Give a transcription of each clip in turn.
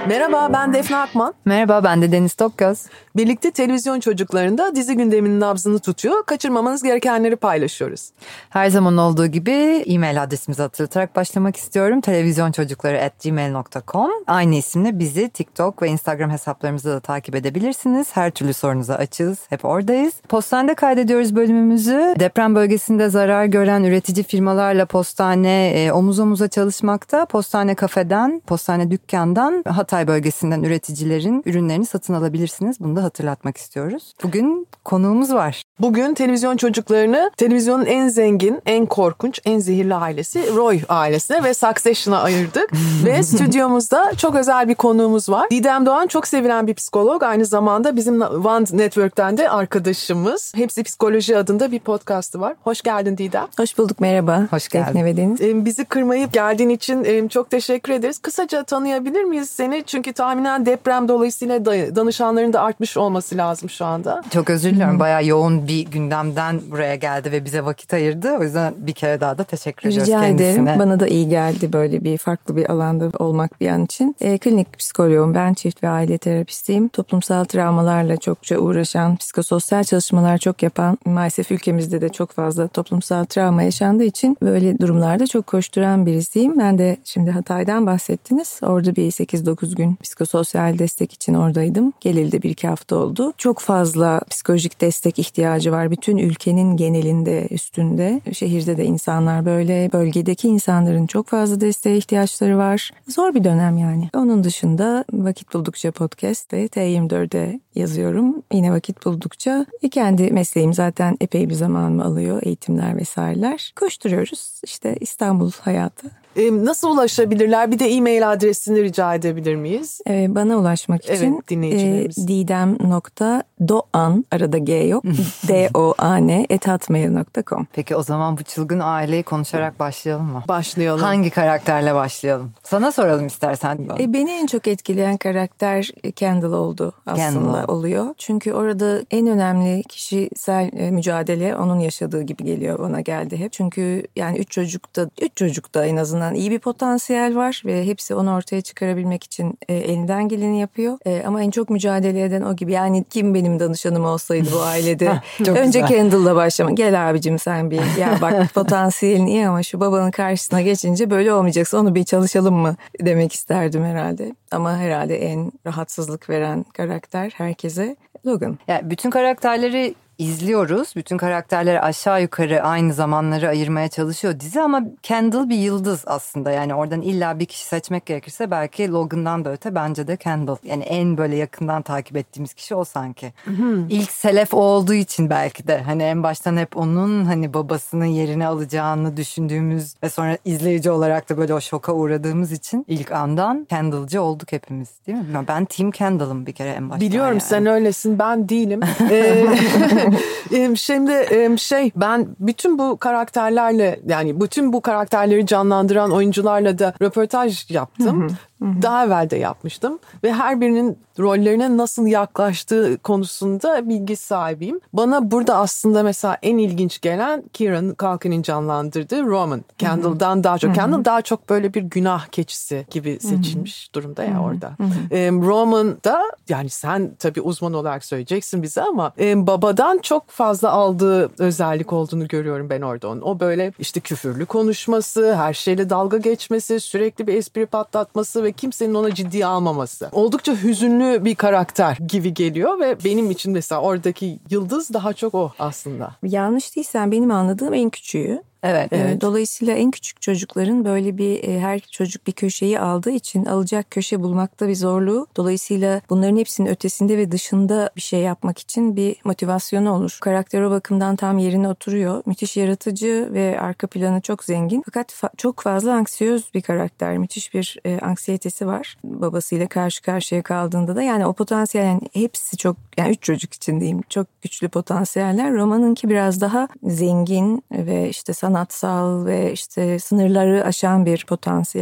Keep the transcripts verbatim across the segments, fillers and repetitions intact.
Merhaba, ben Defne Akman. Merhaba, ben de Deniz Tokgöz. Birlikte televizyon çocuklarında dizi gündeminin nabzını tutuyor, kaçırmamanız gerekenleri paylaşıyoruz. Her zaman olduğu gibi e-mail adresimizi hatırlatarak başlamak istiyorum. televizyonçocukları at gmail nokta com. Aynı isimle bizi TikTok ve Instagram hesaplarımızda da takip edebilirsiniz. Her türlü sorunuza açığız, hep oradayız. Postanede kaydediyoruz bölümümüzü. Deprem bölgesinde zarar gören üretici firmalarla postane e, omuz omuza çalışmakta. Postane kafeden, postane dükkandan, Hatay bölgesinden üreticilerin ürünlerini satın alabilirsiniz. Bunu da hatırlatmak istiyoruz. Bugün konuğumuz var. Bugün televizyon çocuklarını televizyonun en zengin, en korkunç, en zehirli ailesi Roy ailesine ve Succession'a ayırdık. Ve stüdyomuzda çok özel bir konuğumuz var. Didem Doğan çok sevilen bir psikolog. Aynı zamanda bizim One Network'ten de arkadaşımız. Hepsi Psikoloji adında bir podcast'ı var. Hoş geldin Didem. Hoş bulduk, merhaba. Hoş geldin. Defne ve Deniz. Ee, bizi kırmayıp geldiğin için çok teşekkür ederiz. Kısaca tanıyabilir miyiz seni? Çünkü tahminen deprem dolayısıyla danışanların da artmış olması lazım şu anda. Çok özür diliyorum. Hmm. Bayağı yoğun bir gündemden buraya geldi ve bize vakit ayırdı. O yüzden bir kere daha da teşekkür ediyoruz Rica kendisine. Rica ederim. Bana da iyi geldi böyle bir farklı bir alanda olmak bir an için. E, klinik psikoloğum ben, çift ve aile terapistiyim. Toplumsal travmalarla çokça uğraşan, psikososyal çalışmalar çok yapan, maalesef ülkemizde de çok fazla toplumsal travma yaşandığı için böyle durumlarda çok koşturan birisiyim. Ben de şimdi Hatay'dan bahsettiniz. Orada bir sekiz dokuz gün psikososyal destek için oradaydım. Geleli de bir iki hafta oldu. Çok fazla psikolojik destek ihtiyacı var. Bütün ülkenin genelinde, üstünde. Şehirde de insanlar böyle. Bölgedeki insanların çok fazla desteğe ihtiyaçları var. Zor bir dönem yani. Onun dışında vakit buldukça podcast ve T yirmi dört'e yazıyorum. Yine vakit buldukça. E kendi mesleğim zaten epey bir zamanımı alıyor. Eğitimler vesaireler. Koşturuyoruz. İşte İstanbul hayatı. Nasıl ulaşabilirler? Bir de e-mail adresini rica edebilir miyiz? Ee, bana ulaşmak için evet, dinleyicilerimiz. E, didem nokta doğan arada G yok. D O A N et hotmail nokta com. Peki o zaman bu çılgın aileyi konuşarak başlayalım mı? Başlayalım. Hangi karakterle başlayalım? Sana soralım istersen. E, beni en çok etkileyen karakter Kendall oldu aslında Kendall. oluyor. Çünkü orada en önemli kişisel e, mücadele onun yaşadığı gibi geliyor, bana geldi hep. Çünkü yani üç çocukta, üç çocukta en azından iyi bir potansiyel var ve hepsi onu ortaya çıkarabilmek için e, elinden geleni yapıyor. E, ama en çok mücadele eden o gibi. Yani kim benim danışanım olsaydı bu ailede? Önce Kendall'la başlama. Gel abicim sen bir ya bak potansiyelin iyi ama şu babanın karşısına geçince böyle olmayacaksın. Onu bir çalışalım mı demek isterdim herhalde. Ama herhalde en rahatsızlık veren karakter herkese Logan. Yani bütün karakterleri izliyoruz. Bütün karakterleri aşağı yukarı aynı zamanları ayırmaya çalışıyor dizi ama Kendall bir yıldız aslında. Yani oradan illa bir kişi seçmek gerekirse belki Logan'dan da öte bence de Kendall. Yani en böyle yakından takip ettiğimiz kişi o sanki. Hı-hı. İlk selef o olduğu için belki de hani en baştan hep onun hani babasının yerini alacağını düşündüğümüz ve sonra izleyici olarak da böyle o şoka uğradığımız için ilk andan Kendall'cı olduk hepimiz, değil mi? Ben Team Kendall'ım bir kere en baştan. Biliyorum yani. Sen öylesin, ben değilim. Şimdi şey ben bütün bu karakterlerle yani bütün bu karakterleri canlandıran oyuncularla da röportaj yaptım. Hı hı. Daha evvel de yapmıştım ve her birinin rollerine nasıl yaklaştığı konusunda bilgi sahibiyim. Bana burada aslında mesela en ilginç gelen Kieran Culkin'in canlandırdığı Roman. Kendall'dan daha çok. Hı-hı. Kendall daha çok böyle bir günah keçisi gibi seçilmiş Hı-hı. durumda ya Hı-hı. orada. Ee, Roman da yani sen tabii uzman olarak söyleyeceksin bize ama e, babadan çok fazla aldığı özellik olduğunu görüyorum ben orada onun. O böyle işte küfürlü konuşması, her şeyle dalga geçmesi, sürekli bir espri patlatması ve kimsenin ona ciddiye almaması. Oldukça hüzünlü bir karakter gibi geliyor ve benim için mesela oradaki yıldız daha çok o aslında. Yanlış değilsen benim anladığım en küçüğü. Evet, evet. Dolayısıyla en küçük çocukların böyle bir her çocuk bir köşeyi aldığı için alacak köşe bulmakta bir zorluğu. Dolayısıyla bunların hepsinin ötesinde ve dışında bir şey yapmak için bir motivasyonu olur. Karakter o bakımdan tam yerine oturuyor. Müthiş yaratıcı ve arka planı çok zengin. Fakat fa- çok fazla anksiyöz bir karakter. Müthiş bir e, anksiyetesi var. Babasıyla karşı karşıya kaldığında da yani o potansiyel yani hepsi çok yani üç çocuk için diyeyim çok güçlü potansiyeller. Roman'ınki biraz daha zengin ve işte sanatsal ve işte sınırları aşan bir potansiyel.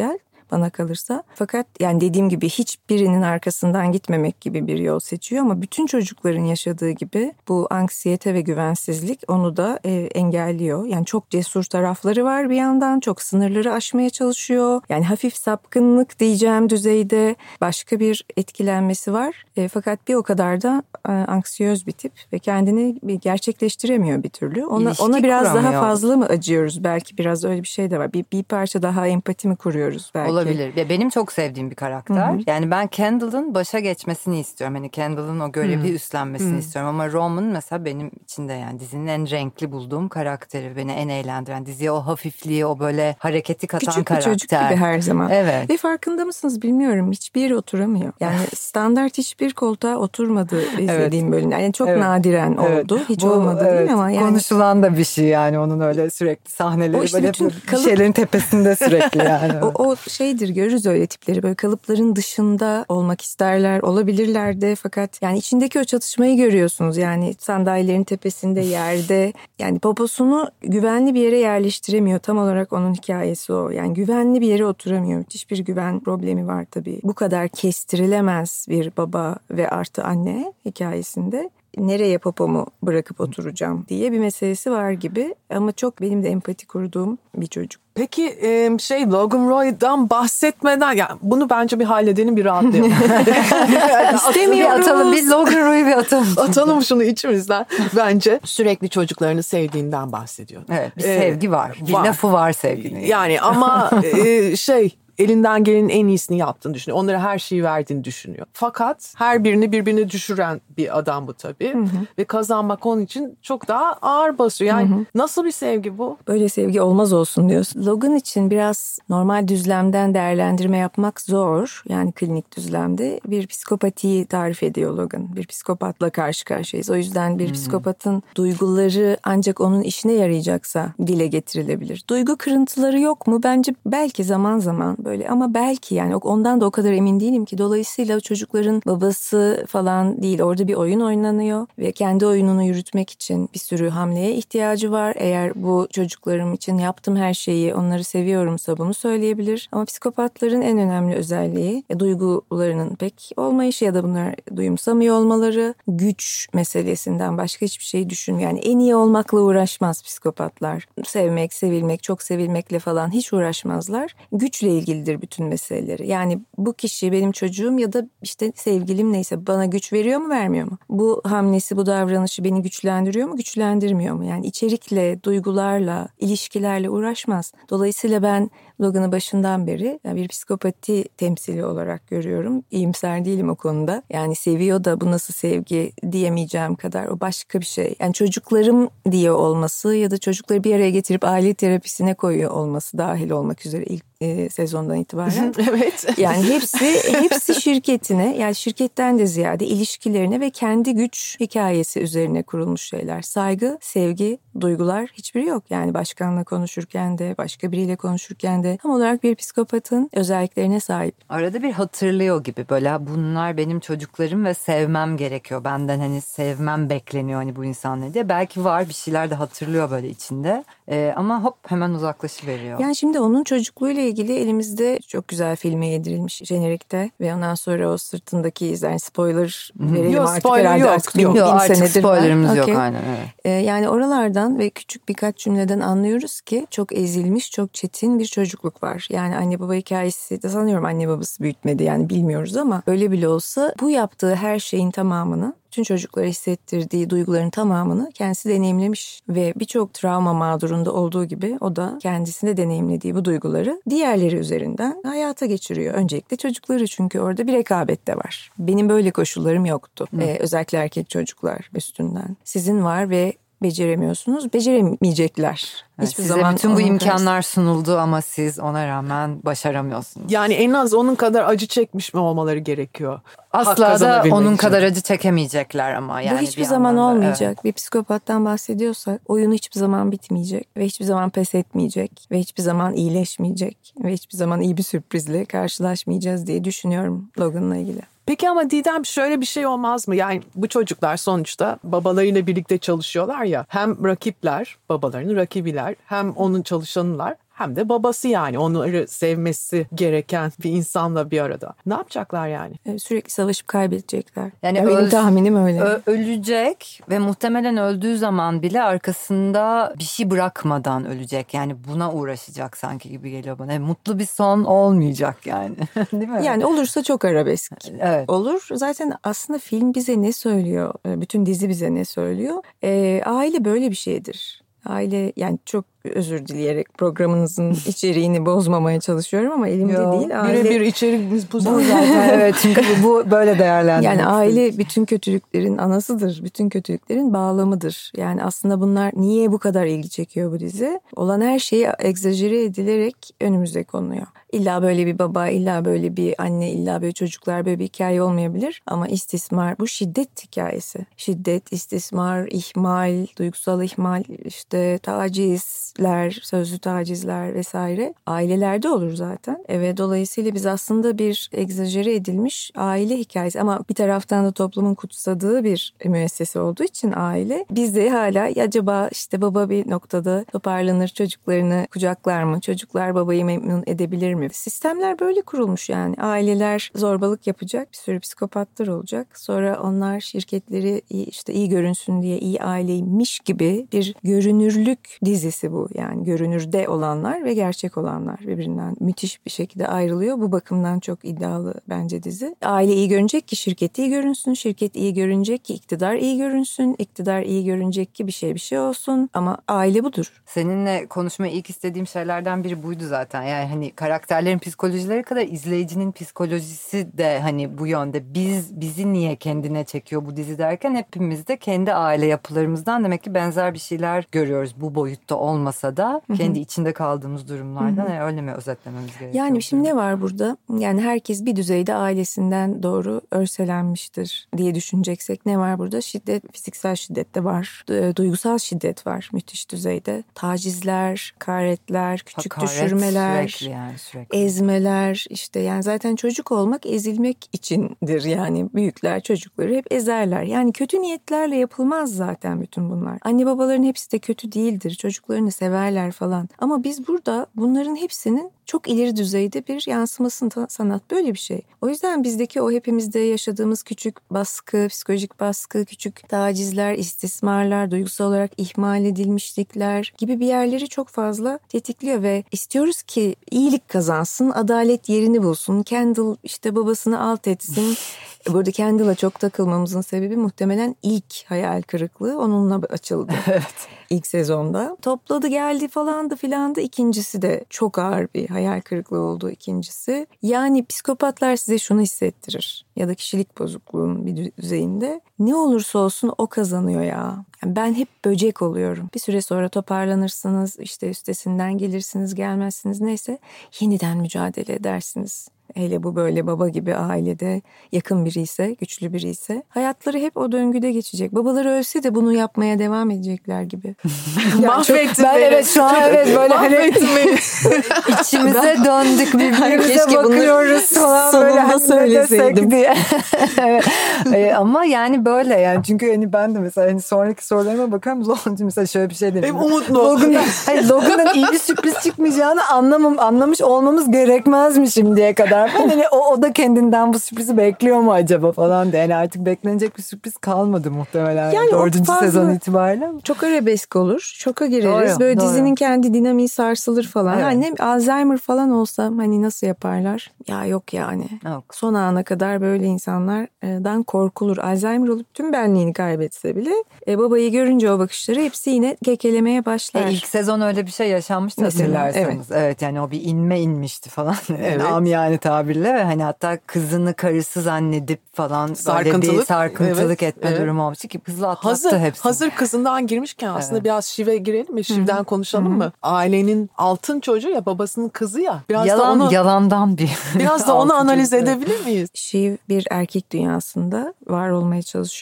bana kalırsa. Fakat yani dediğim gibi hiçbirinin arkasından gitmemek gibi bir yol seçiyor ama bütün çocukların yaşadığı gibi bu anksiyete ve güvensizlik onu da e, engelliyor. Yani çok cesur tarafları var bir yandan, çok sınırları aşmaya çalışıyor. Yani hafif sapkınlık diyeceğim düzeyde başka bir etkilenmesi var. E, fakat bir o kadar da e, anksiyöz bir tip ve kendini bir gerçekleştiremiyor bir türlü. Ona, ona biraz kuramıyor. Daha fazla mı acıyoruz? Belki biraz öyle bir şey de var. Bir, bir parça daha empati mi kuruyoruz belki? Olabilir. Ve benim çok sevdiğim bir karakter. Hı-hı. Yani ben Kendall'ın başa geçmesini istiyorum. Hani Kendall'ın o görevi Hı-hı. üstlenmesini Hı-hı. istiyorum. Ama Roman mesela benim içinde yani dizinin en renkli bulduğum karakteri. Beni en eğlendiren, diziye o hafifliği, o böyle hareketi katan Küçük karakter. Küçük bir çocuk gibi her zaman. Evet. Ve farkında mısınız bilmiyorum. Hiçbir yere oturamıyor. Yani standart hiçbir koltuğa oturmadı izlediğim evet. bölüm. Yani çok evet. nadiren evet. oldu. Hiç Bu, olmadı evet. değil mi ama yani. Konuşulan da bir şey yani onun öyle sürekli sahneleri işte böyle bir kalıp... şeylerin tepesinde sürekli yani. o, o şeydir, görürüz öyle tipleri, böyle kalıpların dışında olmak isterler, olabilirler de fakat yani içindeki o çatışmayı görüyorsunuz. Yani sandalyelerin tepesinde, yerde, yani poposunu güvenli bir yere yerleştiremiyor. Tam olarak onun hikayesi o. Yani güvenli bir yere oturamıyor. Müthiş bir güven problemi var tabii. Bu kadar kestirilemez bir baba ve artı anne hikayesinde. Nereye popomu bırakıp oturacağım diye bir meselesi var gibi ama çok benim de empati kurduğum bir çocuk. Peki şey Logan Roy'dan bahsetmeden yani bunu bence bir halledelim, bir rahatlayalım. İstemiyoruz. Bir atalım, bir Logan Roy'u bir atalım. Atalım şunu içimizden. Bence sürekli çocuklarını sevdiğinden bahsediyor. Evet, bir ee, sevgi var. Bir var. Lafı var sevginin. Yani ama şey elinden gelenin en iyisini yaptığını düşünüyor. Onlara her şeyi verdiğini düşünüyor. Fakat her birini birbirine düşüren bir adam bu tabii. Hı hı. Ve kazanmak onun için çok daha ağır basıyor. Yani hı hı. nasıl bir sevgi bu? Böyle sevgi olmaz olsun diyorsun. Logan için biraz normal düzlemden değerlendirme yapmak zor. Yani klinik düzlemde bir psikopatiyi tarif ediyor Logan. Bir psikopatla karşı karşıyayız. O yüzden bir hı hı. psikopatın duyguları ancak onun işine yarayacaksa dile getirilebilir. Duygu kırıntıları yok mu? Bence belki zaman zaman böyle ama belki yani ondan da o kadar emin değilim ki. Dolayısıyla çocukların babası falan değil, orada bir oyun oynanıyor ve kendi oyununu yürütmek için bir sürü hamleye ihtiyacı var. Eğer bu çocuklarım için yaptığım her şeyi, onları seviyorumsa bunu söyleyebilir. Ama psikopatların en önemli özelliği e, duygularının pek olmayışı ya da bunlar duyumsamıyor olmaları, güç meselesinden başka hiçbir şey düşünmüyor. Yani en iyi olmakla uğraşmaz psikopatlar. Sevmek, sevilmek, çok sevilmekle falan hiç uğraşmazlar. Güçle ilgili bütün meseleleri. Yani bu kişi benim çocuğum ya da işte sevgilim neyse bana güç veriyor mu, vermiyor mu? Bu hamlesi, bu davranışı beni güçlendiriyor mu, güçlendirmiyor mu? Yani içerikle, duygularla, ilişkilerle uğraşmaz. Dolayısıyla ben Logan'ı başından beri yani bir psikopati temsili olarak görüyorum. İyimser değilim o konuda. Yani seviyor da bu nasıl sevgi diyemeyeceğim kadar, o başka bir şey. Yani çocuklarım diye olması ya da çocukları bir araya getirip aile terapisine koyuyor olması dahil olmak üzere ilk e, sezondan itibaren. Evet. Yani hepsi hepsi şirketine, yani şirketten de ziyade ilişkilerine ve kendi güç hikayesi üzerine kurulmuş şeyler. Saygı, sevgi, duygular hiçbiri yok. Yani başkanla konuşurken de, başka biriyle konuşurken de tam olarak bir psikopatın özelliklerine sahip. Arada bir hatırlıyor gibi böyle, bunlar benim çocuklarım ve sevmem gerekiyor. Benden hani sevmem bekleniyor hani bu insanları diye. Belki var bir şeyler de hatırlıyor böyle içinde. Ee, ama hop hemen uzaklaşıveriyor. Yani şimdi onun çocukluğuyla ilgili elimizde çok güzel filme yedirilmiş jenerikte ve ondan sonra o sırtındaki izler, yani spoiler verelim yok, artık spoiler herhalde yok, artık yok, bin, yok, bin artık senedir. spoilerimiz okay. yok aynen evet. Ee, yani oralardan ve küçük birkaç cümleden anlıyoruz ki çok ezilmiş, çok çetin bir çocukluk var. Yani anne baba hikayesi de sanıyorum anne babası büyütmedi, yani bilmiyoruz ama öyle bile olsa bu yaptığı her şeyin tamamını, bütün çocuklara hissettirdiği duyguların tamamını kendisi deneyimlemiş ve birçok travma mağdurunda olduğu gibi o da kendisinde deneyimlediği bu duyguları diğerleri üzerinden hayata geçiriyor. Öncelikle çocukları, çünkü orada bir rekabet de var. Benim böyle koşullarım yoktu. Ee, özellikle erkek çocuklar üstünden. Sizin var ve beceremiyorsunuz, beceremeyecekler. Evet, hiçbir size zaman bütün bu imkanlar karşı... sunuldu ama siz ona rağmen başaramıyorsunuz. Yani en az onun kadar acı çekmiş mi olmaları gerekiyor? Asla da onun için. kadar acı çekemeyecekler ama. Yani bu hiçbir zaman anlamda, olmayacak. Evet. Bir psikopattan bahsediyorsak oyunu hiçbir zaman bitmeyecek ve hiçbir zaman pes etmeyecek ve hiçbir zaman iyileşmeyecek ve hiçbir zaman iyi bir sürprizle karşılaşmayacağız diye düşünüyorum Logan'la ilgili. Peki ama Didem, şöyle bir şey olmaz mı? Yani bu çocuklar sonuçta babalarıyla birlikte çalışıyorlar ya. Hem rakipler, babalarının rakibiler, hem onun çalışanılar. hem de babası, yani onları sevmesi gereken bir insanla bir arada. Ne yapacaklar yani? Sürekli savaşıp kaybedecekler. Yani ya benim öl, tahminim öyle. Ö, ölecek ve muhtemelen öldüğü zaman bile arkasında bir şey bırakmadan ölecek. Yani buna uğraşacak sanki gibi geliyor bana. Yani mutlu bir son olmayacak yani. Değil mi? Yani olursa çok arabesk evet. olur. Zaten aslında film bize ne söylüyor? Bütün dizi bize ne söylüyor? E, aile böyle bir şeydir. Aile, yani çok özür dileyerek programınızın içeriğini bozmamaya çalışıyorum ama elimde Yo, değil. Aile... Birebir içeriğimiz bu zaten. Evet, çünkü bu böyle değerlendiriyor. Yani aile bütün kötülüklerin anasıdır. Bütün kötülüklerin bağlamıdır. Yani aslında bunlar niye bu kadar ilgi çekiyor bu dizi? Olan her şeyi egzajere edilerek önümüze konuluyor. İlla böyle bir baba, illa böyle bir anne, illa böyle çocuklar, böyle bir hikaye olmayabilir. Ama istismar, bu şiddet hikayesi. Şiddet, istismar, ihmal, duygusal ihmal, işte tacizler, sözlü tacizler vesaire ailelerde olur zaten. Evet, dolayısıyla biz aslında bir egzajere edilmiş aile hikayesi, ama bir taraftan da toplumun kutsadığı bir müessese olduğu için aile, biz de hala acaba işte baba bir noktada toparlanır, çocuklarını kucaklar mı? Çocuklar babayı memnun edebilir mi? Sistemler böyle kurulmuş yani. Aileler zorbalık yapacak, bir sürü psikopatlar olacak. Sonra onlar şirketleri iyi, işte iyi görünsün diye iyi aileymiş gibi bir görünürlük dizisi bu. Yani görünürde olanlar ve gerçek olanlar birbirinden müthiş bir şekilde ayrılıyor. Bu bakımdan çok iddialı bence dizi. Aile iyi görünecek ki şirket iyi görünsün. Şirket iyi görünecek ki iktidar iyi görünsün. İktidar iyi görünecek ki bir şey bir şey olsun. Ama aile budur. Seninle konuşmayı ilk istediğim şeylerden biri buydu zaten. Yani hani karakterlerin psikolojileri kadar izleyicinin psikolojisi de hani bu yönde. Biz bizi niye kendine çekiyor bu dizi derken hepimiz de kendi aile yapılarımızdan demek ki benzer bir şeyler görüyoruz. Bu boyutta olmasa da kendi içinde kaldığımız durumlardan. Yani öyle mi özetlememiz gerekiyor? Yani şimdi ne var burada? Yani herkes bir düzeyde ailesinden doğru örselenmiştir diye düşüneceksek ne var burada? Şiddet, fiziksel şiddet de var. Duygusal şiddet var müthiş düzeyde. Tacizler, hakaretler, küçük Hakaret düşürmeler, sürekli yani, sürekli. ezmeler, işte yani zaten çocuk olmak ezilmek içindir yani. Büyükler çocukları hep ezerler. Yani kötü niyetlerle yapılmaz zaten bütün bunlar. Anne babaların hepsi de kötü değildir. Çocuklarını severler falan. Ama biz burada bunların hepsinin çok ileri düzeyde bir yansımasını, sanat böyle bir şey. O yüzden bizdeki o hepimizde yaşadığımız küçük baskı, psikolojik baskı, küçük tacizler, istismarlar, duygusal olarak ihmal edilmişlikler gibi bir yerleri çok fazla tetikliyor ve istiyoruz ki iyilik kazansın, adalet yerini bulsun, Kendall işte babasını alt etsin. Burada Kendall'a çok takılmamızın sebebi muhtemelen ilk hayal kırıklığı onunla açıldı. Evet. İlk sezonda. Topladı geldi falandı filandı. İkincisi de çok ağır bir hayal kırıklığı oldu ikincisi. Yani psikopatlar size şunu hissettirir. Ya da kişilik bozukluğun bir düzeyinde. Ne olursa olsun o kazanıyor ya. Yani ben hep böcek oluyorum. Bir süre sonra toparlanırsınız. İşte üstesinden gelirsiniz, gelmezsiniz. Neyse yeniden mücadele edersiniz. Hele bu böyle baba gibi ailede yakın biri ise, güçlü biri ise hayatları hep o döngüde geçecek. Babaları ölse de bunu yapmaya devam edecekler gibi. Mahvettin ben beni. Evet şu an evet böyle hani içimize Ben, döndük, birbirimize bakıyoruz falan böyle hani söyleseydim diye. Evet. ee, ama yani böyle yani çünkü hani ben de mesela hani sonraki sorularıma bakıyorum. Logan mesela şöyle bir şey dedim. Hep umutlu. Logan'dan, hani Logan'dan iyi bir sürpriz çıkmayacağını anlamam, anlamış olmamız gerekmez mi şimdiye kadar? Hani o, o da kendinden bu sürprizi bekliyor mu acaba falan diye. Yani artık beklenecek bir sürpriz kalmadı muhtemelen. Yani dördüncü sezon itibariyle. Çok arabesk olur. Şoka gireriz. Doğru, böyle doğru. Dizinin kendi dinamiği sarsılır falan. Evet. Hani Alzheimer falan olsa hani nasıl yaparlar? Ya yok yani. Yok. Son ana kadar böyle insanlardan korkulur. Alzheimer olup tüm benliğini kaybetse bile e, babayı görünce o bakışları hepsi yine kekelemeye başlar. E, ilk sezon öyle bir şey yaşanmıştı Mesela, hatırlarsanız. Evet. evet yani o bir inme inmişti falan. Evet. Amiyane tabirle ve hani hatta kızını karısı zannedip falan sarkıntılık, böyle bir sarkıntılık evet, etme evet. durumu olmuştu ki hızlı atlattı hazır, hepsini. Hazır kızından girmişken aslında evet. biraz şive girelim mi? Şivden konuşalım Hı-hı. mı? Ailenin altın çocuğu ya, babasının kızı ya. Biraz Yalan, da onu yalandan bir. Biraz da onu analiz edebilir miyiz? Şiv bir erkek dünyasında var olmaya çalışıyor.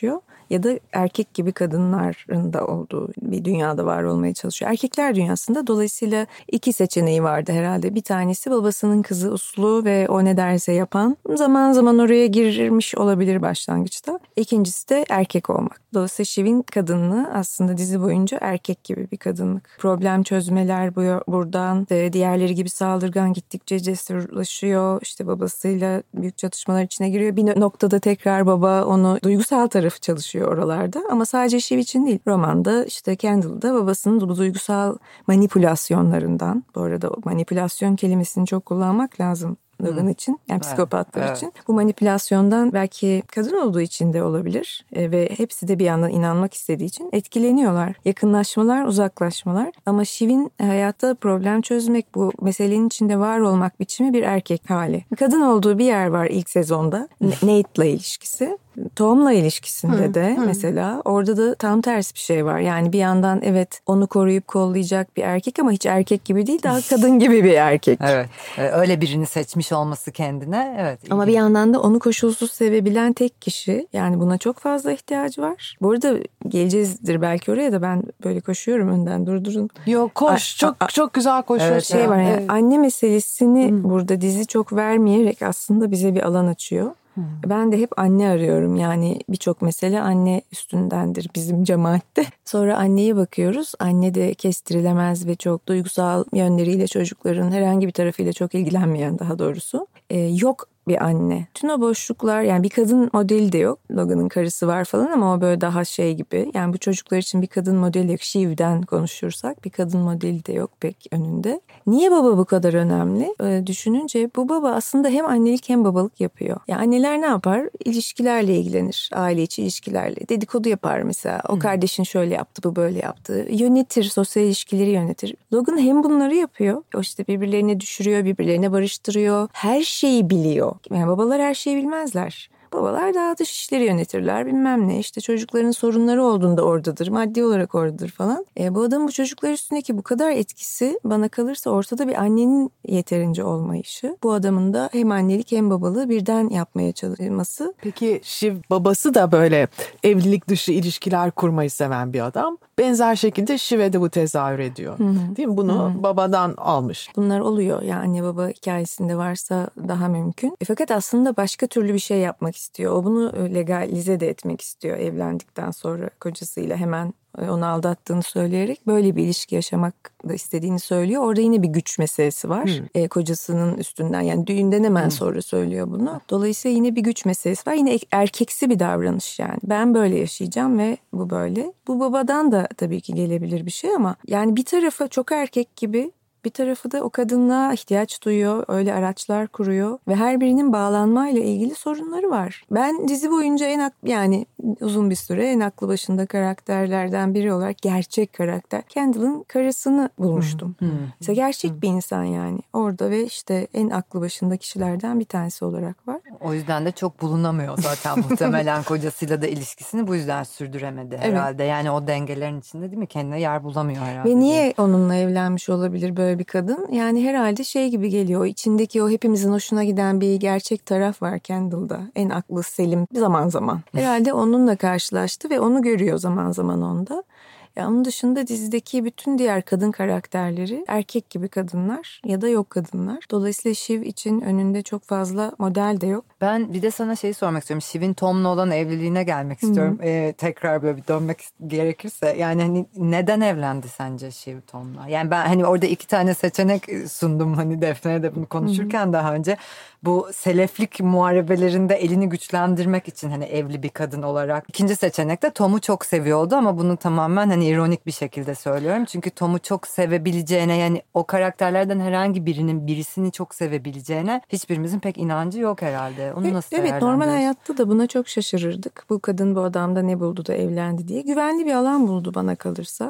ya da erkek gibi kadınların da olduğu bir dünyada var olmaya çalışıyor. Erkekler dünyasında dolayısıyla iki seçeneği vardı herhalde. Bir tanesi babasının kızı uslu ve o ne derse yapan. Zaman zaman oraya girmiş olabilir başlangıçta. İkincisi de erkek olmak. Dolayısıyla Shiv'in kadınlığı aslında dizi boyunca erkek gibi bir kadınlık. Problem çözmeler bu, buradan, diğerleri gibi saldırgan, gittikçe cesurlaşıyor. İşte babasıyla büyük çatışmalar içine giriyor. Bir noktada tekrar baba onu, duygusal tarafı çalışıyor oralarda. Ama sadece Shiv için değil. Romanda işte Kendall'da babasının bu duygusal manipülasyonlarından, bu arada o manipülasyon kelimesini çok kullanmak lazım Logan hmm. için, yani psikopatlar evet, için. Evet. Bu manipülasyondan belki kadın olduğu için de olabilir e, ve hepsi de bir yandan inanmak istediği için etkileniyorlar. Yakınlaşmalar, uzaklaşmalar, ama Shiv'in hayatta problem çözmek, bu meselenin içinde var olmak biçimi bir erkek hali. Kadın olduğu bir yer var ilk sezonda. Nate'la ilişkisi. Tom'la ilişkisinde de hı, mesela orada da tam tersi bir şey var. Yani bir yandan evet onu koruyup kollayacak bir erkek ama hiç erkek gibi değil, daha kadın gibi bir erkek. Evet. Öyle birini seçmiş olması kendine. Evet. Ama ilginç. Bir yandan da onu koşulsuz sevebilen tek kişi. Yani buna çok fazla ihtiyacı var. Bu arada geleceğizdir belki oraya da, ben böyle koşuyorum önden, durdurun. Yok koş. A- çok a- çok güzel koşuyorsun. Evet, şey var. Yani evet. Anne meselesini hı, burada dizi çok vermeyerek aslında bize bir alan açıyor. Hmm. Ben de hep anne arıyorum, yani birçok mesele anne üstündendir bizim cemaatte. Sonra anneye bakıyoruz. Anne de kestirilemez ve çok duygusal yönleriyle çocukların herhangi bir tarafıyla çok ilgilenmeyen, daha doğrusu. Ee, yok bir anne. Tüm o boşluklar, yani bir kadın modeli de yok. Logan'ın karısı var falan ama o böyle daha şey gibi. Yani bu çocuklar için bir kadın modeli yok. Shiv'den konuşursak bir kadın modeli de yok pek önünde. Niye baba bu kadar önemli? Ee, düşününce bu baba aslında hem annelik hem babalık yapıyor. Yani anneler ne yapar? İlişkilerle ilgilenir. Aile içi ilişkilerle. Dedikodu yapar mesela. O hmm. kardeşin şöyle yaptı, bu böyle yaptı. Yönetir, sosyal ilişkileri yönetir. Logan hem bunları yapıyor. O işte birbirlerine düşürüyor, birbirlerine barıştırıyor. Her şeyi biliyor. Yani babalar her şeyi bilmezler. Babalar daha dış işleri yönetirler, bilmem ne. İşte çocukların sorunları olduğunda oradadır, maddi olarak oradadır falan. E, bu adamın bu çocuklar üstündeki bu kadar etkisi, bana kalırsa ortada bir annenin yeterince olmayışı. Bu adamın da hem annelik hem babalığı birden yapmaya çalışması. Peki Shiv babası da böyle evlilik dışı ilişkiler kurmayı seven bir adam. Benzer şekilde Shiv'e de bu tezahür ediyor. Hı-hı. Değil mi? Bunu Hı-hı. babadan almış. Bunlar oluyor. Yani anne baba hikayesinde varsa daha mümkün. E, fakat aslında başka türlü bir şey yapmak istiyor. O bunu legalize de etmek istiyor evlendikten sonra kocasıyla, hemen onu aldattığını söyleyerek böyle bir ilişki yaşamak da istediğini söylüyor. Orada yine bir güç meselesi var. Hmm. E, kocasının üstünden, yani düğünden hemen hmm. sonra söylüyor bunu. Dolayısıyla yine bir güç meselesi var. Yine erkeksi bir davranış yani. Ben böyle yaşayacağım ve bu böyle. Bu babadan da tabii ki gelebilir bir şey ama yani bir tarafı çok erkek gibi, bir tarafı da o kadınlığa ihtiyaç duyuyor, öyle araçlar kuruyor ve her birinin bağlanmayla ilgili sorunları var. Ben dizi boyunca en ak- yani uzun bir süre en aklı başında karakterlerden biri olarak gerçek karakter Kendall'ın karısını bulmuştum. Hmm. Hmm. Mesela gerçek hmm. bir insan yani orada ve işte en aklı başında kişilerden bir tanesi olarak var. O yüzden de çok bulunamıyor zaten muhtemelen kocasıyla da ilişkisini bu yüzden sürdüremedi herhalde. Evet. Yani o dengelerin içinde değil mi? Kendine yer bulamıyor herhalde. Ve niye onunla evlenmiş olabilir böyle bir kadın? Yani herhalde şey gibi geliyor. O içindeki o hepimizin hoşuna giden bir gerçek taraf var Kendall'da. En aklı selim zaman zaman. Herhalde onunla karşılaştı ve onu görüyor zaman zaman onda. Ya onun dışında dizideki bütün diğer kadın karakterleri erkek gibi kadınlar ya da yok kadınlar. Dolayısıyla Shiv için önünde çok fazla model de yok. Ben bir de sana şeyi sormak istiyorum. Shiv'in Tom'la olan evliliğine gelmek istiyorum. Ee, tekrar böyle bir dönmek gerekirse. Yani hani neden evlendi sence Shiv Tom'la? Yani ben hani orada iki tane seçenek sundum hani Defne'ye de bunu konuşurken Hı-hı. daha önce. Bu seleflik muharebelerinde elini güçlendirmek için hani evli bir kadın olarak. İkinci seçenek de Tom'u çok seviyordu ama bunu tamamen hani ironik bir şekilde söylüyorum. Çünkü Tom'u çok sevebileceğine, yani o karakterlerden herhangi birinin birisini çok sevebileceğine hiçbirimizin pek inancı yok herhalde. Onu nasıl Evet, normal hayatta da buna çok şaşırırdık. Bu kadın bu adamda ne buldu da evlendi diye. Güvenli bir alan buldu bana kalırsa.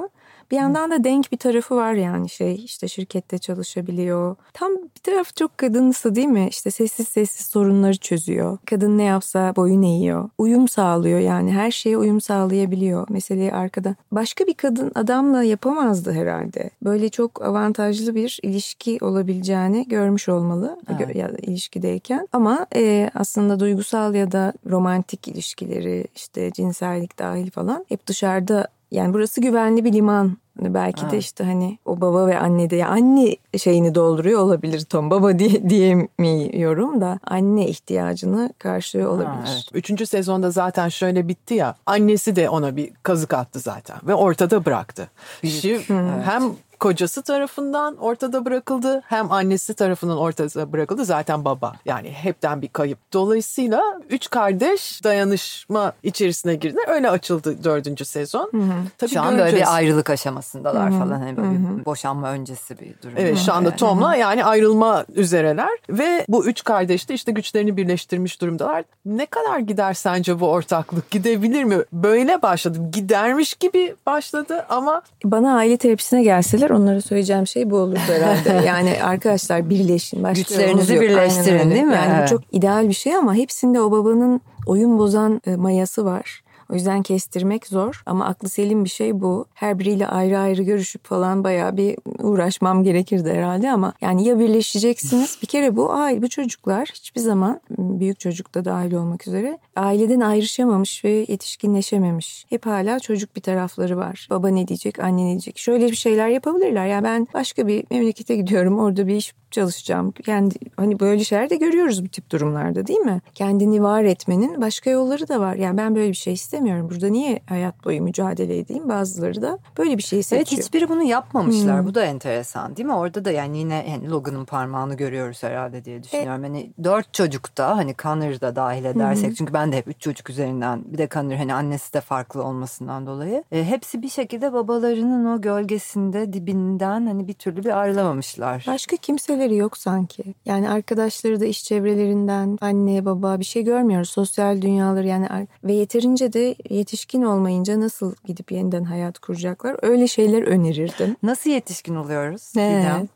Bir yandan da denk bir tarafı var yani şey işte şirkette çalışabiliyor. Tam bir tarafı çok kadınsı değil mi? İşte sessiz sessiz sorunları çözüyor. Kadın ne yapsa boyun eğiyor. Uyum sağlıyor yani her şeye uyum sağlayabiliyor. Meseleyi arkada. Başka bir kadın adamla yapamazdı herhalde. Böyle çok avantajlı bir ilişki olabileceğini görmüş olmalı. Evet. Ya da ilişkideyken. Ama e, aslında duygusal ya da romantik ilişkileri işte cinsellik dahil falan hep dışarıda. Yani burası güvenli bir liman. Belki evet. de işte hani o baba ve anne de ya anne şeyini dolduruyor olabilir Tom. Baba diye, diyemiyorum da anne ihtiyacını karşılıyor olabilir. Ha, evet. Üçüncü sezonda zaten şöyle bitti ya. Annesi de ona bir kazık attı zaten ve ortada bıraktı. Şimdi evet. hem kocası tarafından ortada bırakıldı hem annesi tarafından ortada bırakıldı zaten baba. Yani hepten bir kayıp. Dolayısıyla üç kardeş dayanışma içerisine girdi. Öyle açıldı dördüncü sezon. Hı hı. Tabii şu an göreceğiz. Böyle bir ayrılık aşamasındalar hı hı. falan. Hani böyle hı bir boşanma öncesi bir durum. Evet şu anda Tom'la yani ayrılma üzereler ve bu üç kardeş de işte güçlerini birleştirmiş durumdalar. Ne kadar gider sence bu ortaklık? Gidebilir mi? Böyle başladı. Gidermiş gibi başladı ama... Bana aile terapisine gelseler onlara söyleyeceğim şey bu olurdu herhalde. Yani arkadaşlar birleşin. Başka güçlerinizi birleştirin değil mi? Yani evet. Bu çok ideal bir şey ama hepsinde o babanın oyun bozan mayası var. O yüzden kestirmek zor ama aklı selim bir şey bu. Her biriyle ayrı ayrı görüşüp falan bayağı bir uğraşmam gerekirdi herhalde ama yani ya birleşeceksiniz bir kere bu ay bu çocuklar hiçbir zaman büyük çocuk da dahil olmak üzere aileden ayrışamamış ve yetişkinleşememiş. Hep hala çocuk bir tarafları var. Baba ne diyecek, anne ne diyecek? Şöyle bir şeyler yapabilirler. Yani ben başka bir memlekete gidiyorum, orada bir iş çalışacağım. Kendi hani böyle şeyler de görüyoruz bu tip durumlarda değil mi? Kendini var etmenin başka yolları da var. Yani ben böyle bir şey istemiyorum. Burada niye hayat boyu mücadele edeyim? Bazıları da böyle bir şey seçiyor. Evet hiçbiri bunu yapmamışlar. Hmm. Bu da enteresan değil mi? Orada da yani yine yani Logan'ın parmağını görüyoruz herhalde diye düşünüyorum. E, hani dört çocukta hani Connor'ı da dahil edersek hmm. çünkü ben de hep üç çocuk üzerinden bir de Connor hani annesi de farklı olmasından dolayı e, hepsi bir şekilde babalarının o gölgesinde dibinden hani bir türlü bir ayrılamamışlar. Başka kimseler yok sanki. Yani arkadaşları da iş çevrelerinden anne baba bir şey görmüyoruz. Sosyal dünyaları yani ve yeterince de yetişkin olmayınca nasıl gidip yeniden hayat kuracaklar? Öyle şeyler önerirdim. Nasıl yetişkin oluyoruz? Ne?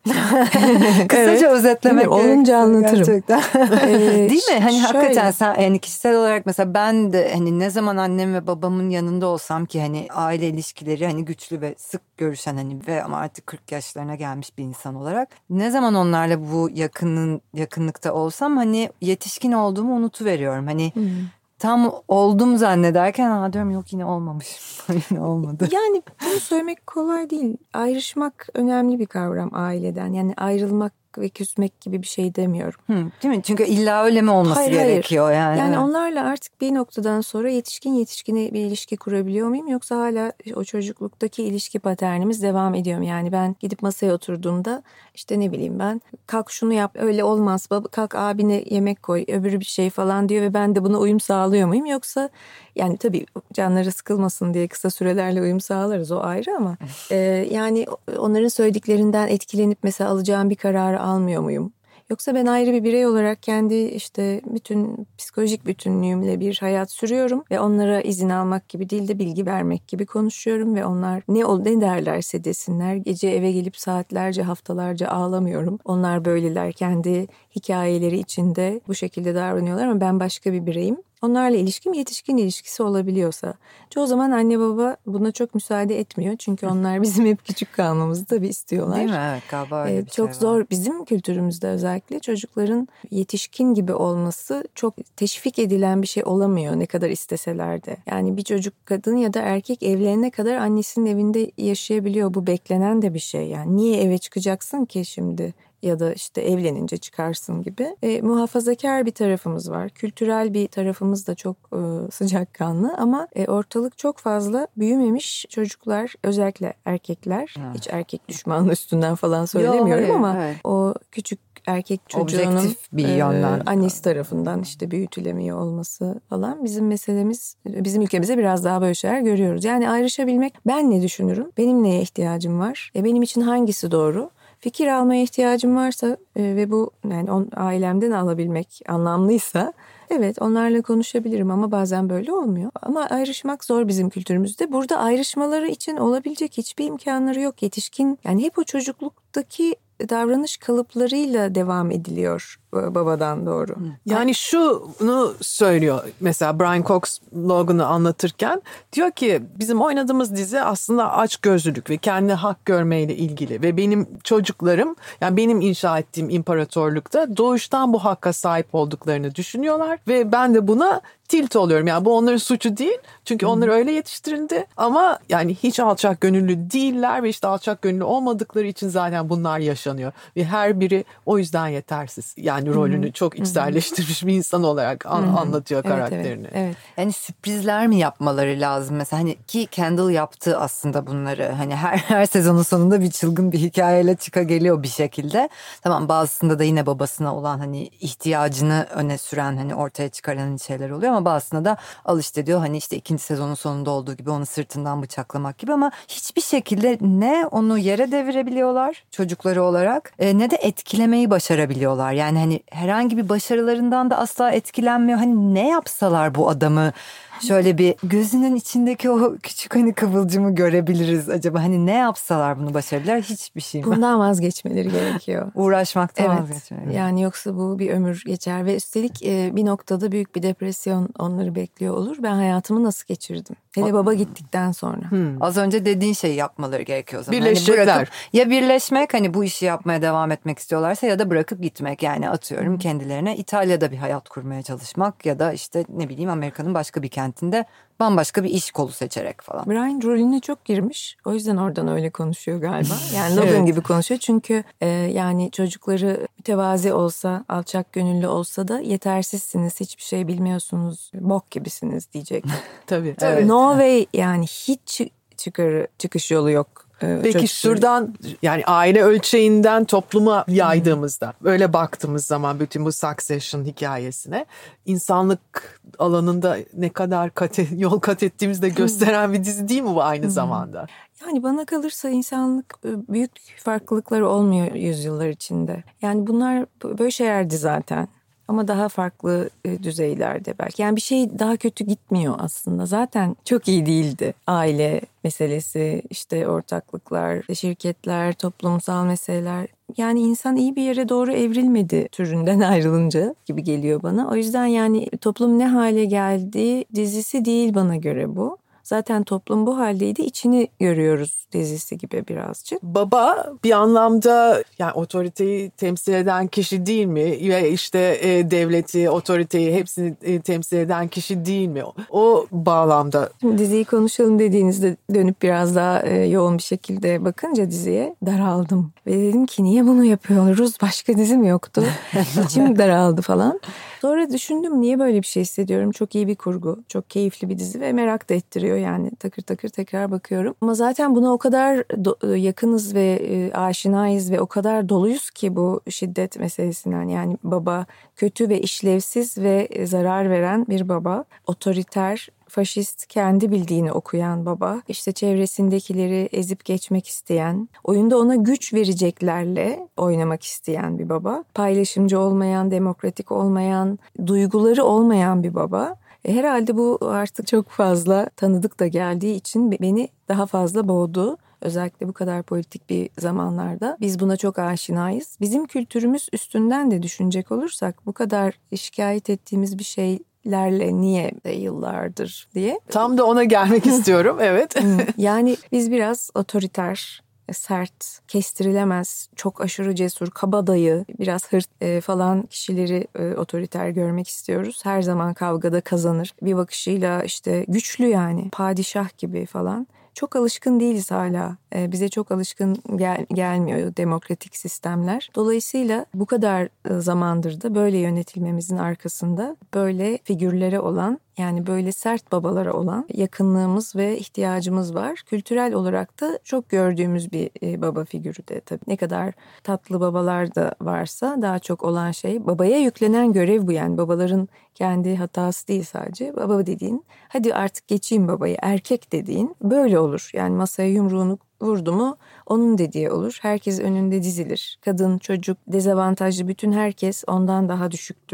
Kısaca evet. özetlemek gerekirse. Olunca anlatırım. Gerçekten. ee, Değil mi? Hani şöyle. Hakikaten sen yani kişisel olarak mesela ben de hani ne zaman annem ve babamın yanında olsam ki hani aile ilişkileri hani güçlü ve sık görüşen hani ve ama artık kırk yaşlarına gelmiş bir insan olarak ne zaman onlarla bu yakının yakınlıkta olsam hani yetişkin olduğumu unutuveriyorum. Hani hmm. tam oldum zannederken aa diyorum yok yine olmamış. Yine olmadı. Yani bunu söylemek kolay değil. Ayrışmak önemli bir kavram aileden. Yani ayrılmak ve küsmek gibi bir şey demiyorum. Hı, değil mi? Çünkü illa öyle mi olması hayır, gerekiyor hayır. yani? Yani onlarla artık bir noktadan sonra yetişkin yetişkine bir ilişki kurabiliyor muyum? Yoksa hala o çocukluktaki ilişki paternimiz devam ediyor mu? Yani ben gidip masaya oturduğumda işte ne bileyim ben kalk şunu yap öyle olmaz. Baba, kalk abine yemek koy öbürü bir şey falan diyor ve ben de buna uyum sağlıyor muyum? Yoksa yani tabii canları sıkılmasın diye kısa sürelerle uyum sağlarız o ayrı ama e, yani onların söylediklerinden etkilenip mesela alacağım bir kararı almıyor muyum? Yoksa ben ayrı bir birey olarak kendi işte bütün psikolojik bütünlüğümle bir hayat sürüyorum ve onlara izin almak gibi değil de bilgi vermek gibi konuşuyorum ve onlar ne ne derlerse desinler. Gece eve gelip saatlerce haftalarca ağlamıyorum. Onlar böyleler kendi hikayeleri içinde bu şekilde davranıyorlar ama ben başka bir bireyim. Onlarla ilişkim yetişkin ilişkisi olabiliyorsa. Çoğu zaman anne baba buna çok müsaade etmiyor. Çünkü onlar bizim hep küçük kalmamızı tabii istiyorlar. Değil mi? Evet galiba öyle ee, bir çok şey zor. var. Bizim kültürümüzde özellikle çocukların yetişkin gibi olması çok teşvik edilen bir şey olamıyor ne kadar isteseler de. Yani bir çocuk kadın ya da erkek evlenene kadar annesinin evinde yaşayabiliyor. Bu beklenen de bir şey. Yani niye eve çıkacaksın ki şimdi? Ya da işte evlenince çıkarsın gibi. E, muhafazakar bir tarafımız var. Kültürel bir tarafımız da çok e, sıcakkanlı ama e, ortalık çok fazla büyümemiş çocuklar, özellikle erkekler. Evet. Hiç erkek düşmanlığı üstünden falan söylemiyorum Yo, ama evet. o küçük erkek çocuğunun bir e, annesi tarafından işte büyütülemiyor olması falan bizim meselemiz, bizim ülkemizde biraz daha böyle şeyler görüyoruz. Yani ayrışabilmek, ben ne düşünürüm? Benim neye ihtiyacım var? E, benim için hangisi doğru? Fikir almaya ihtiyacım varsa e, ve bu yani on, ailemden alabilmek anlamlıysa Evet, onlarla konuşabilirim ama bazen böyle olmuyor. Ama ayrışmak zor bizim kültürümüzde. Burada ayrışmaları için olabilecek hiçbir imkanları yok. Yetişkin, yani hep o çocukluktaki davranış kalıplarıyla devam ediliyor babadan doğru. Yani şunu söylüyor mesela Brian Cox Logan'ı anlatırken, diyor ki bizim oynadığımız dizi aslında açgözlülük ve kendi hak görmeyle ilgili ve benim çocuklarım, yani benim inşa ettiğim imparatorlukta doğuştan bu hakka sahip olduklarını düşünüyorlar ve ben de buna tilt oluyorum. Yani bu onların suçu değil çünkü onlar öyle yetiştirildi ama yani hiç alçak gönüllü değiller ve işte alçak gönüllü olmadıkları için zaten bunlar yaşanıyor ve her biri o yüzden yetersiz. Yani rolünü Hı-hı. çok içselleştirmiş bir insan olarak an- anlatıyor evet, karakterini. Evet, evet. Yani sürprizler mi yapmaları lazım mesela, hani ki Kendall yaptı aslında bunları. Hani her her sezonun sonunda bir çılgın bir hikayeyle çıka geliyor bir şekilde. Tamam, bazısında da yine babasına olan hani ihtiyacını öne süren, hani ortaya çıkaran şeyler oluyor ama bazısında da al işte diyor, hani işte ikinci sezonun sonunda olduğu gibi onu sırtından bıçaklamak gibi, ama hiçbir şekilde ne onu yere devirebiliyorlar çocukları olarak ne de etkilemeyi başarabiliyorlar. Yani hani herhangi bir başarılarından da asla etkilenmiyor. Hani ne yapsalar bu adamı şöyle bir gözünün içindeki o küçük hani kıvılcımı görebiliriz acaba. Hani ne yapsalar bunu başarabilirler, hiçbir şey mi? Bundan vazgeçmeleri gerekiyor. Uğraşmaktan evet. vazgeçmeleri. Yani yoksa bu bir ömür geçer ve üstelik bir noktada büyük bir depresyon onları bekliyor olur. Ben hayatımı nasıl geçirdim? Hele baba gittikten sonra. Hmm. Az önce dediğin şeyi yapmaları gerekiyor o zaman. Birleşecekler. Hani bırakıp, ya birleşmek, hani bu işi yapmaya devam etmek istiyorlarsa, ya da bırakıp gitmek. Yani atıyorum hmm. kendilerine İtalya'da bir hayat kurmaya çalışmak ya da işte ne bileyim Amerika'nın başka bir kentinde bambaşka bir iş kolu seçerek falan. Brian rolüne çok girmiş. O yüzden oradan öyle konuşuyor galiba. Yani Logan evet. gibi konuşuyor. Çünkü e, yani çocukları mütevazi olsa, alçak gönüllü olsa da yetersizsiniz, hiçbir şey bilmiyorsunuz, bok gibisiniz diyecek. Tabii. Tabii evet. No way, yani hiç çıkarı, çıkış yolu yok. Peki çok şuradan yani aile ölçeğinden topluma yaydığımızda hmm. böyle baktığımız zaman bütün bu Succession hikayesine insanlık alanında ne kadar kat et, yol kat ettiğimizi de gösteren bir dizi değil mi bu aynı hmm. zamanda? Yani bana kalırsa insanlık büyük farklılıkları olmuyor yüzyıllar içinde. Yani bunlar böyle şeylerdi zaten. Ama daha farklı düzeylerde belki. Yani bir şey daha kötü gitmiyor aslında. Zaten çok iyi değildi. Aile meselesi, işte ortaklıklar, şirketler, toplumsal meseleler. Yani insan iyi bir yere doğru evrilmedi türünden ayrılınca gibi geliyor bana. O yüzden yani toplum ne hale geldi dizisi değil bana göre bu. Zaten toplum bu haldeydi, içini görüyoruz dizisi gibi birazcık. Baba bir anlamda yani otoriteyi temsil eden kişi değil mi? Ve işte e, devleti, otoriteyi hepsini e, temsil eden kişi değil mi? O bağlamda. Şimdi diziyi konuşalım dediğinizde dönüp biraz daha e, yoğun bir şekilde bakınca diziye daraldım. Ve dedim ki niye bunu yapıyoruz? Başka dizi mi yoktu? İçim daraldı falan. Sonra düşündüm niye böyle bir şey hissediyorum? Çok iyi bir kurgu, çok keyifli bir dizi ve merak da ettiriyor yani. Takır takır tekrar bakıyorum. Ama zaten buna o kadar do- yakınız ve e, aşinayız ve o kadar doluyuz ki bu şiddet meselesinden. Yani baba kötü ve işlevsiz ve e, zarar veren bir baba. Otoriter, faşist, kendi bildiğini okuyan baba, işte çevresindekileri ezip geçmek isteyen, oyunda ona güç vereceklerle oynamak isteyen bir baba, paylaşımcı olmayan, demokratik olmayan, duyguları olmayan bir baba. E herhalde bu artık çok fazla tanıdık da geldiği için beni daha fazla boğdu. Özellikle bu kadar politik bir zamanlarda biz buna çok aşinayız. Bizim kültürümüz üstünden de düşünecek olursak bu kadar şikayet ettiğimiz bir şey lerle niye de yıllardır diye. Tam da ona gelmek istiyorum, evet. Yani biz biraz otoriter, sert, kestirilemez, çok aşırı cesur, kabadayı, biraz hırt e, falan kişileri e, otoriter görmek istiyoruz. Her zaman kavgada kazanır. Bir bakışıyla işte güçlü yani, padişah gibi falan. Çok alışkın değiliz hala. Ee, bize çok alışkın gel- gelmiyor demokratik sistemler. Dolayısıyla bu kadar zamandır da böyle yönetilmemizin arkasında böyle figürlere olan, yani böyle sert babalara olan yakınlığımız ve ihtiyacımız var. Kültürel olarak da çok gördüğümüz bir baba figürü de tabii. Ne kadar tatlı babalar da varsa daha çok olan şey babaya yüklenen görev bu, yani babaların kendi hatası değil sadece. Baba dediğin, hadi artık geçeyim babayı, erkek dediğin böyle olur. Yani masaya yumruğunu vurdu mu onun dediği olur. Herkes önünde dizilir. Kadın, çocuk, dezavantajlı bütün herkes ondan daha düşüktür.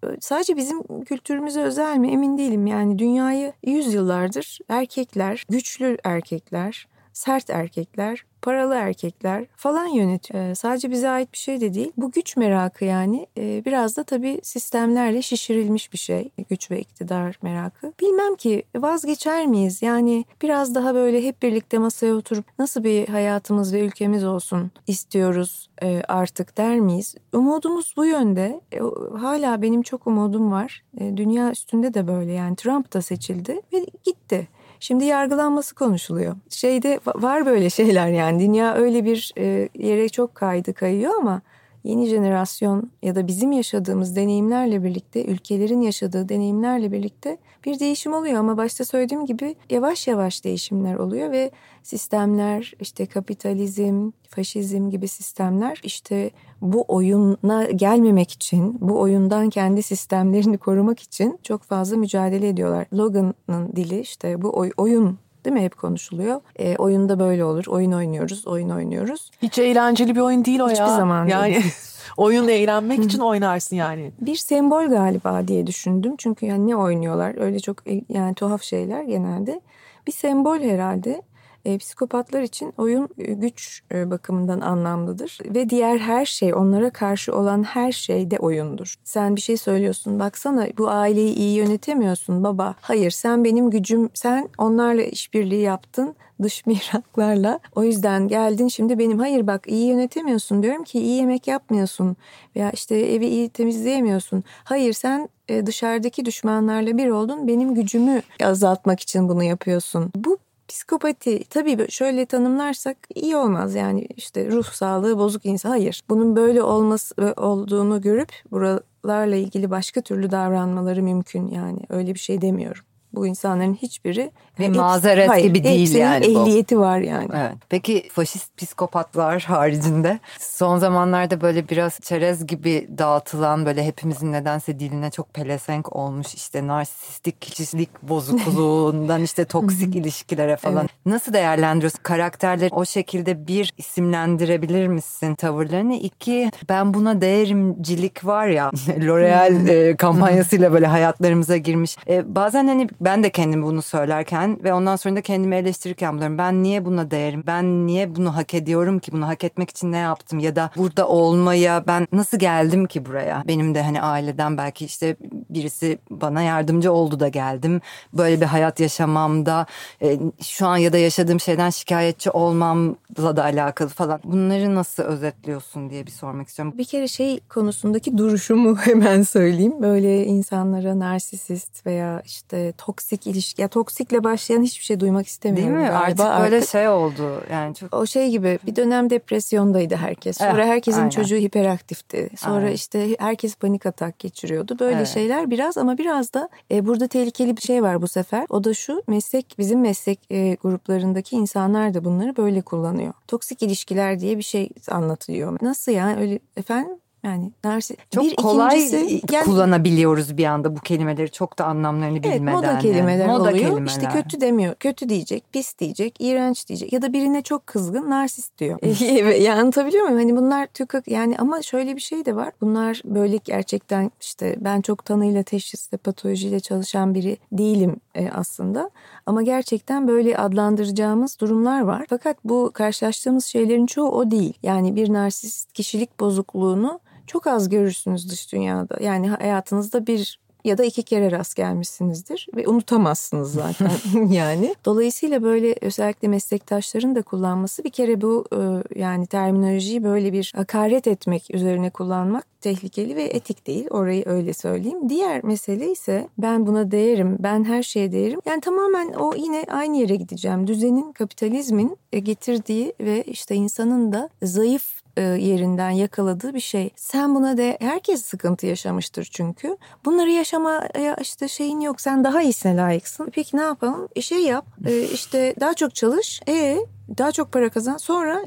sadece bizim kültürümüze özel mi emin değilim. Yani dünyayı yüzyıllardır erkekler, güçlü erkekler, sert erkekler, paralı erkekler falan yönetiyor. Ee, sadece bize ait bir şey de değil. Bu güç merakı yani e, biraz da tabii sistemlerle şişirilmiş bir şey. Güç ve iktidar merakı. Bilmem ki vazgeçer miyiz? Yani biraz daha böyle hep birlikte masaya oturup nasıl bir hayatımız ve ülkemiz olsun istiyoruz e, artık der miyiz? Umudumuz bu yönde. E, hala benim çok umudum var. E, dünya üstünde de böyle yani Trump da seçildi ve gitti. Şimdi yargılanması konuşuluyor. Şeyde var böyle şeyler yani dünya öyle bir e, yere çok kaydı kayıyor ama yeni jenerasyon ya da bizim yaşadığımız deneyimlerle birlikte, ülkelerin yaşadığı deneyimlerle birlikte bir değişim oluyor. Ama başta söylediğim gibi yavaş yavaş değişimler oluyor ve sistemler, işte kapitalizm, faşizm gibi sistemler işte bu oyuna gelmemek için, bu oyundan kendi sistemlerini korumak için çok fazla mücadele ediyorlar. Logan'ın dili işte bu oy, oyun değil mi hep konuşuluyor. E, oyunda böyle olur. Oyun oynuyoruz, oyun oynuyoruz. Hiç eğlenceli bir oyun değil o Hiçbir ya. Hiçbir zaman değil. Yani oyun eğlenmek için oynarsın yani. Bir sembol galiba diye düşündüm. Çünkü yani ne oynuyorlar? Öyle çok yani tuhaf şeyler genelde. Bir sembol herhalde. E, psikopatlar için oyun güç e, bakımından anlamlıdır. Ve diğer her şey, onlara karşı olan her şey de oyundur. Sen bir şey söylüyorsun, baksana bu aileyi iyi yönetemiyorsun baba. Hayır, sen benim gücüm, sen onlarla işbirliği yaptın dış mihraklarla. O yüzden geldin şimdi benim, hayır bak iyi yönetemiyorsun diyorum ki iyi yemek yapmıyorsun. Veya işte evi iyi temizleyemiyorsun. Hayır sen e, dışarıdaki düşmanlarla bir oldun, benim gücümü azaltmak için bunu yapıyorsun. Bu psikopati tabii şöyle tanımlarsak iyi olmaz yani işte ruh sağlığı bozuk insan. Hayır, bunun böyle olması olduğunu görüp buralarla ilgili başka türlü davranmaları mümkün yani öyle bir şey demiyorum. Bu insanların hiçbiri bir mazeret hayır, gibi değil yani. Ehliyeti bu. Var yani. Evet. Peki faşist psikopatlar haricinde son zamanlarda böyle biraz çerez gibi dağıtılan böyle hepimizin nedense diline çok pelesenk olmuş işte narsistik kişilik bozukluğundan işte toksik ilişkilere falan. Evet. Nasıl değerlendiriyorsun? Karakterleri o şekilde bir isimlendirebilir misin tavırlarını? İki ben buna değerimcilik var ya L'Oreal e, kampanyasıyla böyle hayatlarımıza girmiş. E, bazen hani ben de kendim bunu söylerken ve ondan sonra da kendimi eleştirirken buluyorum. Ben niye buna değerim? Ben niye bunu hak ediyorum ki? Bunu hak etmek için ne yaptım? Ya da burada olmaya ben nasıl geldim ki buraya? Benim de hani aileden belki işte birisi bana yardımcı oldu da geldim. Böyle bir hayat yaşamamda e, şu an ya da yaşadığım şeyden şikayetçi olmamla da alakalı falan. Bunları nasıl özetliyorsun diye bir sormak istiyorum. Bir kere şey konusundaki duruşumu hemen söyleyeyim. Böyle insanlara narsisist veya işte toksik ilişki, ya toksikle başlayan hiçbir şey duymak istemiyorum. Değil mi? Galiba. Artık böyle Artık şey oldu. Yani çok... O şey gibi bir dönem depresyondaydı herkes. Sonra evet, herkesin aynen. çocuğu hiperaktifti. Sonra aynen. işte herkes panik atak geçiriyordu. Böyle evet. şeyler biraz ama biraz da e, burada tehlikeli bir şey var bu sefer. O da şu, meslek bizim meslek e, gruplarındaki insanlar da bunları böyle kullanıyor. Toksik ilişkiler diye bir şey anlatılıyor. Nasıl yani öyle efendim? Yani narsis çok bir kolay yani, kullanabiliyoruz bir anda bu kelimeleri çok da anlamlarını evet, bilmeden. Moda kelimeler yani. Moda oluyor. Kelimeler. İşte kötü demiyor. Kötü diyecek, pis diyecek, iğrenç diyecek ya da birine çok kızgın narsist diyor. Yani anlatabiliyor muyum? Hani bunlar tükak yani ama şöyle bir şey de var. Bunlar böyle gerçekten işte ben çok tanıyla teşhisle patolojiyle çalışan biri değilim e, aslında. Ama gerçekten böyle adlandıracağımız durumlar var. Fakat bu karşılaştığımız şeylerin çoğu o değil. Yani bir narsist kişilik bozukluğunu çok az görürsünüz dış dünyada. Yani hayatınızda bir ya da iki kere rast gelmişsinizdir ve unutamazsınız zaten yani. Dolayısıyla böyle özellikle meslektaşların da kullanması bir kere bu yani terminolojiyi böyle bir hakaret etmek üzerine kullanmak tehlikeli ve etik değil. Orayı öyle söyleyeyim. Diğer mesele ise ben buna değerim, ben her şeye değerim. Yani tamamen o yine aynı yere gideceğim. Düzenin, kapitalizmin getirdiği ve işte insanın da zayıf yerinden yakaladığı bir şey. Sen buna de herkes sıkıntı yaşamıştır çünkü. Bunları yaşamaya işte şeyin yok. Sen daha iyisine layıksın. Peki ne yapalım? E şey yap. E işte daha çok çalış. E daha çok para kazan. Sonra git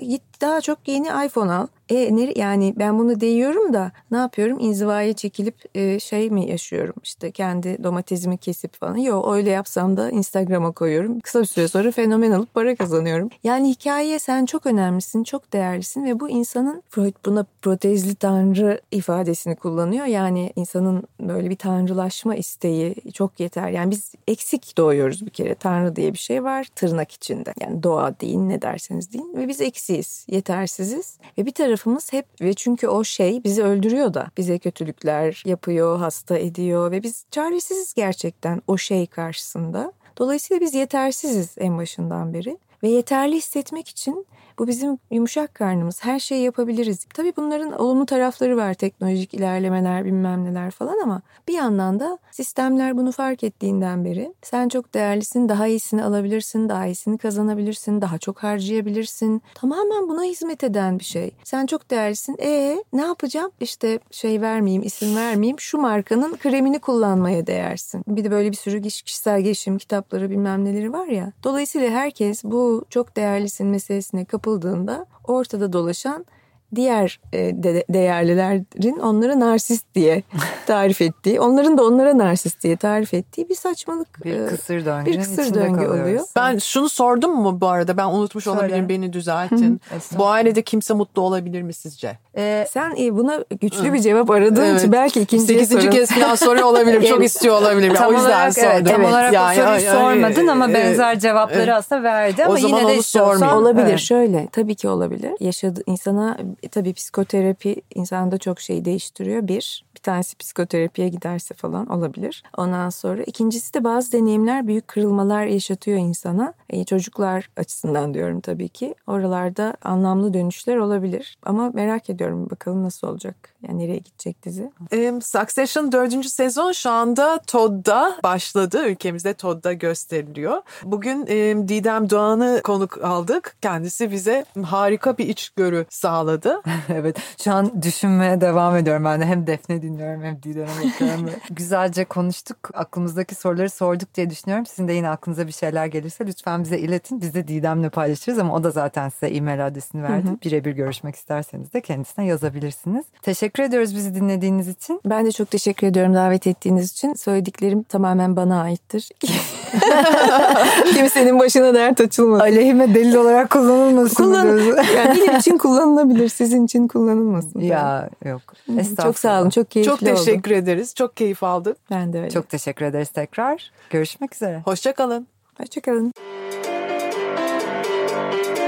daha çok yeni iPhone al. E ne, yani ben bunu diyorum da ne yapıyorum? İnzivaya çekilip e, şey mi yaşıyorum? İşte kendi domatesimi kesip falan. Yok, öyle yapsam da Instagram'a koyuyorum. Kısa bir süre sonra fenomen alıp para kazanıyorum. Yani hikaye, sen çok önemlisin, çok değerlisin ve bu insanın, Freud buna protezli tanrı ifadesini kullanıyor. Yani insanın böyle bir tanrılaşma isteği çok yeter. Yani biz eksik doğuyoruz bir kere. Tanrı diye bir şey var tırnak içinde. Yani doğa deyin, ne derseniz deyin. Ve biz eksiyiz, yetersiziz. Ve bir tarafımız hep, ve çünkü o şey bizi öldürüyor da. Bize kötülükler yapıyor, hasta ediyor ve biz çaresiziz gerçekten o şey karşısında. Dolayısıyla biz yetersiziz en başından beri. Ve yeterli hissetmek için bu bizim yumuşak karnımız. Her şeyi yapabiliriz. Tabii bunların olumlu tarafları var. Teknolojik ilerlemeler, bilmem neler falan, ama bir yandan da sistemler bunu fark ettiğinden beri sen çok değerlisin, daha iyisini alabilirsin, daha iyisini kazanabilirsin, daha çok harcayabilirsin. Tamamen buna hizmet eden bir şey. Sen çok değerlisin. E ne yapacağım? İşte şey vermeyeyim, isim vermeyeyim. Şu markanın kremini kullanmaya değersin. Bir de böyle bir sürü kişisel gelişim kitapları, bilmem neleri var ya. Dolayısıyla herkes bu çok değerlisin meselesine kapıldığında ortada dolaşan diğer de- değerlilerin onları narsist diye tarif ettiği, onların da onlara narsist diye tarif ettiği bir saçmalık, bir kısır döngü, bir kısır döngü oluyor. Ben şunu sordum mu bu arada? Ben unutmuş Söyle. olabilirim, beni düzeltin. Bu ailede kimse mutlu olabilir mi sizce? Ee, Sen buna güçlü bir cevap aradığın evet. için belki ikinciye sekizinci kez falan soruyor olabilirim. Çok istiyor olabilirim. Tam o yüzden olarak, sordum. evet, tam Evet. olarak yani, o soruyu yani, sormadın ama evet, benzer cevapları evet. aslında verdi. Ama O zaman yine de onu istiyorsan. sormayayım. Olabilir, Evet. şöyle tabii ki olabilir. Yaşadığı insana tabii psikoterapi insanda çok şey değiştiriyor. Bir, bir tanesi psikoterapiye giderse falan olabilir. Ondan sonra ikincisi de bazı deneyimler büyük kırılmalar yaşatıyor insana. E, çocuklar açısından diyorum tabii ki. Oralarda anlamlı dönüşler olabilir. Ama merak ediyorum bakalım nasıl olacak. Yani nereye gidecek dizi? Um, Succession dördüncü sezon şu anda Todd'da başladı. Ülkemizde Todd'da gösteriliyor. Bugün um, Didem Doğan'ı konuk aldık. Kendisi bize harika bir içgörü sağladı. Evet, şu an düşünmeye devam ediyorum ben de. Hem Defne dinliyorum hem Didem'e bakıyorum. Güzelce konuştuk. Aklımızdaki soruları sorduk diye düşünüyorum. Sizin de yine aklınıza bir şeyler gelirse lütfen bize iletin. Biz de Didem'le paylaşırız ama o da zaten size e-mail adresini verdi. Birebir görüşmek isterseniz de kendisine yazabilirsiniz. Teşekkür ediyoruz bizi dinlediğiniz için. Ben de çok teşekkür ediyorum davet ettiğiniz için. Söylediklerim tamamen bana aittir. Kimsenin başına dert açılmasın. Aleyhime delil olarak kullanılmasın. Kullan yani benim için kullanılabilir, sizin için kullanılmasın. Ya yok. Estağfurullah. Çok sağ olun, çok keyifli oldu. Çok teşekkür oldu. ederiz. Çok keyif aldık. Ben de öyle. Çok teşekkür ederiz tekrar. Görüşmek üzere. Hoşça kalın. Hoşça kalın.